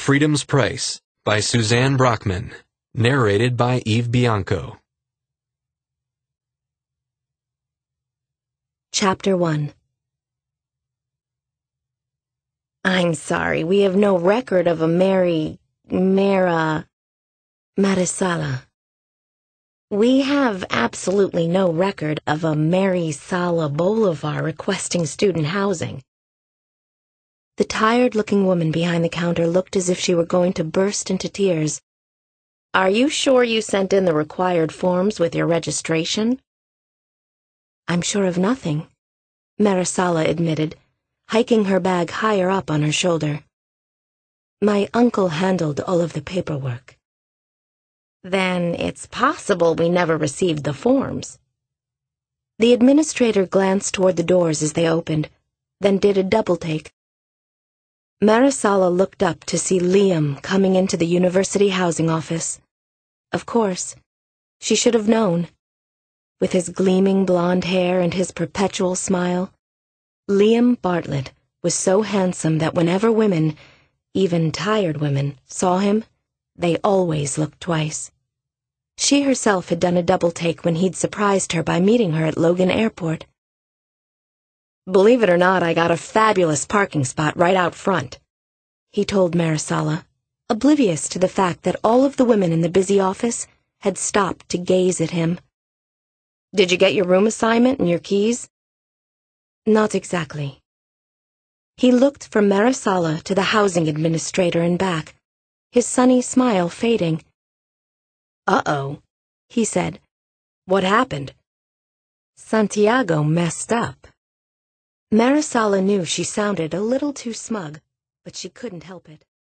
Freedom's Price by Suzanne Brockman. Narrated by Eve Bianco. Chapter 1. I'm sorry, we have no record of a Marisala. We have absolutely no record of a Marisala Bolivar requesting student housing. The tired-looking woman behind the counter looked as if she were going to burst into tears. Are you sure you sent in the required forms with your registration? I'm sure of nothing, Marisala admitted, hiking her bag higher up on her shoulder. My uncle handled all of the paperwork. Then it's possible we never received the forms. The administrator glanced toward the doors as they opened, then did a double-take. Marisala looked up to see Liam coming into the university housing office. Of course, she should have known. With his gleaming blonde hair and his perpetual smile, Liam Bartlett was so handsome that whenever women, even tired women, saw him, they always looked twice. She herself had done a double-take when he'd surprised her by meeting her at Logan Airport. Believe it or not, I got a fabulous parking spot right out front, he told Marisala, oblivious to the fact that all of the women in the busy office had stopped to gaze at him. Did you get your room assignment and your keys? Not exactly. He looked from Marisala to the housing administrator and back, his sunny smile fading. Uh-oh, he said. What happened? Santiago messed up. Marisala knew she sounded a little too smug, but she couldn't help it.